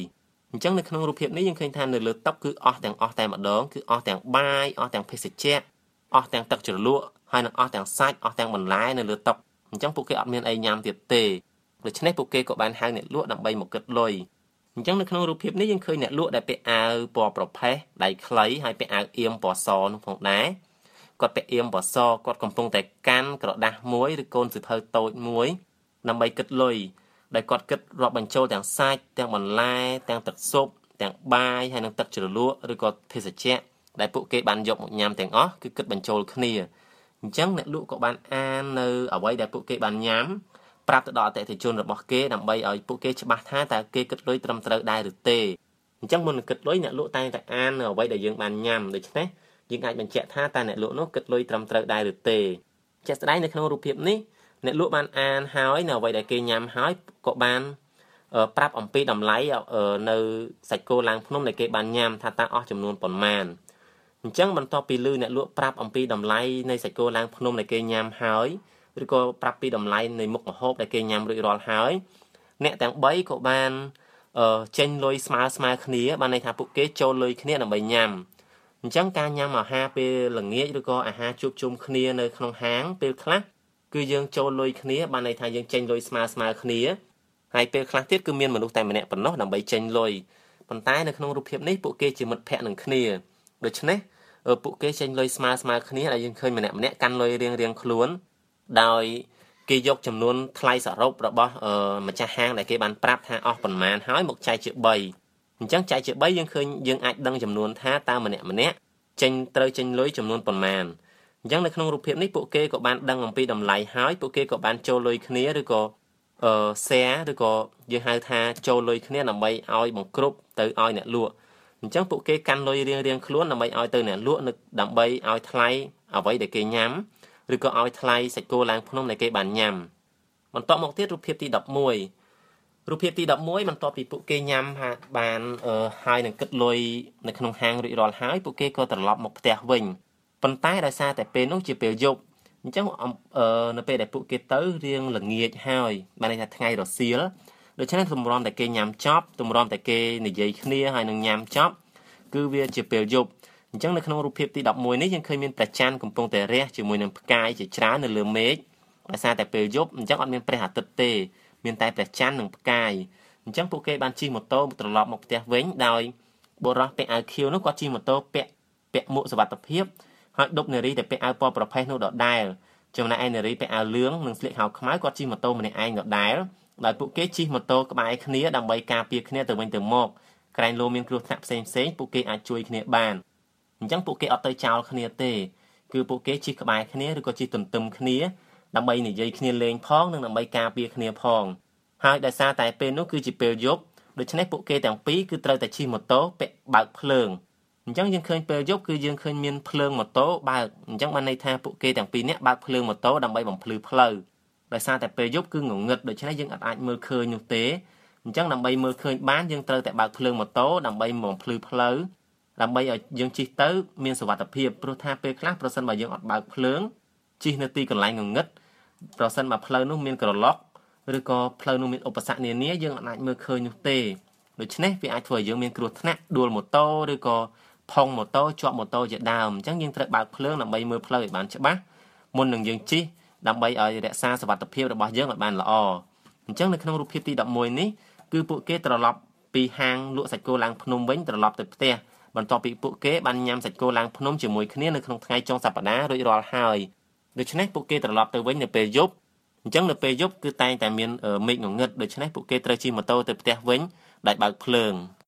អញ្ចឹងនៅក្នុងរូបភាពនេះយើងឃើញថានៅលើតុគឺអស់ទាំងអស់តែម្ដងគឺអស់ទាំងបាយអស់ទាំងភេសជ្ជៈអស់ទាំងទឹកជ្រលក់ហើយនឹងអស់ទាំងសាច់អស់ទាំងបន្លែនៅលើតុអញ្ចឹងពួកគេអត់មានអីញ៉ាំទៀតទេដូច្នេះពួកគេក៏បានហៅអ្នកលក់ដើម្បីមកគិតលុយអញ្ចឹងនៅក្នុងរូបភាពនេះយើងឃើញអ្នកលក់ដែលពាក់អាវពណ៌ប្រផេះដៃខ្លីហើយពាក់អាវអៀមពណ៌សនោះផងដែរគាត់ពាក់អៀមពណ៌សគាត់កំពុងតែកាន់ក្រដាសមួយឬកូនសៀវភៅតូចមួយដើម្បីគិតលុយដែលគាត់គិតរាប់បញ្ចូលទាំងសាច់ទាំងបន្លែទាំងទឹកស៊ុបទាំងបាយហើយនិងទឹកជ្រលក់ឬក៏ភេសជ្ជៈដែលពួកគេបានយកមកញ៉ាំទាំងអស់គឺគិតបញ្ចូលគ្នាអញ្ចឹងអ្នកលក់ក៏បានអាននៅអ្វីដែលពួកគេបានញ៉ាំប្រាប់ទៅដល់អតិថិជនរបស់គេដើម្បីឲ្យពួកគេច្បាស់ថាតើគេគិតលុយត្រឹមត្រូវដែរឬទេអញ្ចឹងមុននឹងគិតលុយអ្នកលក់តែងតែអាននៅអ្វីដែលយើងបានញ៉ាំដូច្នេះយើងអាចបញ្ជាក់ថាតើអ្នកលក់នោះគិតលុយត្រឹមត្រូវដែរឬទេជាក់ស្ដែងនៅក្នុងរូបភាពនេះអ្នកលក់បានអានហើយនៅអ្វីដែលគេញ៉ាំហើយក៏បានប្រាប់អំពីតម្លៃនៅសាច់គោឡើងភ្នំដែលគេបានញ៉ាំថាតើអស់ចំនួនប៉ុន្មានអញ្ចឹងបន្ទាប់ពីឮអ្នកលក់ប្រាប់អំពីតម្លៃនៃសាច់គោឡើងភ្នំដែលគេញ៉ាំហើយឬក៏ប្រាប់ពីតម្លៃនៃមុខម្ហូបដែលគេញ៉ាំរួចរាល់ហើយអ្នកទាំង3ក៏បានចេញលុយស្មើគ្នាបានន័យថាពួកគេចូលលុយគ្នាដើម្បីញ៉ាំអញ្ចឹងការញ៉ាំអាហារពេលល្ងាចឬក៏អាហារជួបជុំគ្នានៅក្នុងហាងពេលខ្លះគឺយើងចូលលុយគ្នាបានន័យថាយើងចេញលុយស្មើគ្នាហើយពេលខ្លះទៀតគឺមានមនុស្សតែម្នាក់ប៉ុណ្ណោះដើម្បីចេញលុយប៉ុន្តែនៅក្នុងរូបភាពនេះពួកគេជាមិត្តភក្តិនឹងគ្នាដូច្នេះពួកគេចេញលុយស្មើគ្នាដែលយើងឃើញម្នាក់កាន់លុយរៀងខ្លួនដោយគេយកចំនួនថ្លៃសរុបរបស់ម្ចាស់ហាងដែលគេបានប្រាប់ថាអស់ប៉ុន្មានហើយមកចែកជា3អញ្ចឹងចែកជា3យើងឃើញយើងអាចដឹងចំនួនថាតើម្នាក់ត្រូវចេញលុយចំនួនប៉ុន្មានអញ្ចឹងនៅក្នុងរូបភាពនេះពួកគេក៏បានដឹងអំពីតម្លៃហើយពួកគេក៏បានចូលលុយគ្នាឬក៏share ឬក៏យើងហៅថាចូលលុយគ្នាដើម្បីឲ្យបង្គ្រប់ទៅឲ្យអ្នកលក់អញ្ចឹងពួកគេកាន់លុយរៀងខ្លួនដើម្បីឲ្យទៅអ្នកលក់ដើម្បីឲ្យថ្លៃអ្វីដែលគេញ៉ាំឬក៏ឲ្យថ្លៃសាច់គោឡើងភ្នំដែលគេបានញ៉ាំបន្តមកទៀតរូបភាពទី11រូបភាពទី11បន្ទាប់ពីពួកគេញ៉ាំបានហើយនឹងគិតលុយនៅក្នុងហាងរួចរាល់ហើយពួកគេក៏ត្រឡប់មកផ្ទះវិញប៉ុន្តែដោយសារតែពេលនោះជាពេលយប់អញ្ចឹងនៅពេលដែលពួកគេទៅរៀងល្ងាចហើយបានន័យថាថ្ងៃរសៀលដូច្នេះទម្រាំតែគេញ៉ាំចប់ទម្រាំតែគេនិយាយគ្នាហើយនឹងញ៉ាំចប់គឺវាជាពេលយប់អញ្ចឹងនៅក្នុងរូបភាពទី11នេះយើងឃើញមានព្រះច័ន្ទកំពុងតែរះជាមួយនឹងផ្កាយជាច្រើននៅលើមេឃដោយសារតែពេលយប់អញ្ចឹងអត់មានព្រះអាទិត្យទេមានតែព្រះច័ន្ទនិងផ្កាយអញ្ចឹងពួកគេបានជិះម៉ូតូត្រឡប់មកផ្ទះវិញដោយបុរសពាក់អាវខៀវនោះគាត់ជិះម៉ូតូពាក់មួកសុវត្ថិភាពហើយដប់នារីដែលពាក់អាវពណ៌ប្រផេះនោះដដែលចំណែកឯនារីពាក់អាវលឿងនិងស្លៀកខោខ្មៅគាត់ជិះម៉ូតូម្នាក់ឯងដដែលដោយពួកគេជិះម៉ូតូក្បែរគ្នាដើម្បីការពារគ្នាទៅវិញទៅមកក្រែងលោមានគ្រោះថ្នាក់ផ្សេងពួកគេអាចជួយគ្នាបានអញ្ចឹងពួកគេអត់ទៅចោលគ្នាទេគឺពួកគេជិះក្បែរគ្នាឬក៏ជិះទន្ទឹមគ្នាដើម្បីនិយាយគ្នាលេងផងនិងដើម្បីការពារគ្នាផងហើយដោយសារតែពេលនោះគឺជាពេលយប់ដូច្នេះពួកគេទាំងពីរគឺត្រូវតែជិះម៉ូតូពាក់បើកភ្លើងអញ្ចឹងយើងឃើញពេលយប់គឺយើងឃើញមានភ្លើងម៉ូតូបើកអញ្ចឹងបានន័យថាពួកគេទាំងពីរនាក់បើកភ្លើងម៉ូតូដើម្បីបំភ្លឺផ្លូវដោយសារតែពេលយប់គឺងងឹតដូច្នេះយើងអាចមើលឃើញនោះទេអញ្ចឹងដើម្បីមើលឃើញបានយើងត្រូវតែបើកភ្លើងម៉ូតូដើម្បីបំភ្លឺផ្លូវដើម្បីឲ្យយើងជិះទៅមានសុវត្ថិភាពព្រោះថាពេលខ្លះប្រសិនបើយើងអត់បើកភ្លើងជិះនៅទីកន្លែងងងឹតប្រសិនបើផ្លូវនោះមានក្រឡុកឬក៏ផ្លូវនោះមានឧបសគ្គនានាយើងអាចមើលឃើញនោះទេដូច្នេះវាអាចធ្វើឲ្យយើងមានគ្រោះថ្នាក់ដួលម៉ូតូឬក៏ផុងម៉ូតូជាប់ម៉ូតូជាដើមអញ្ចឹងយើងត្រូវបើកភ្លើងដើម្បីមើលផ្លូវឲ្យបានច្បាស់មុននឹងយើងជិះដើម្បីឲ្យរក្សាសុវត្ថិភាពរបស់យើងឲ្យបានល្អអញ្ចឹងនៅក្នុងរូបភាពទី11នេះគឺពួកគេត្រឡប់ពីហាងលក់សាច់គោឡើងភ្នំវិញត្រឡប់ទៅផ្ទះបន្ទាប់ពីពួកគេបានញ៉ាំសាច់គោឡើងភ្នំជាមួយគ្នានៅក្នុងថ្ងៃចុងសប្តាហ៍រួចរាល់ហើយដូច្នេះពួកគេត្រឡប់ទៅវិញនៅពេលយប់អញ្ចឹងនៅពេលយប់គឺតែងតែមានមេឃងងឹតដូច្នេះពួកគេត្រូវជិះម៉ូតូទៅផ្ទះវិញដោយបើកភ្លើង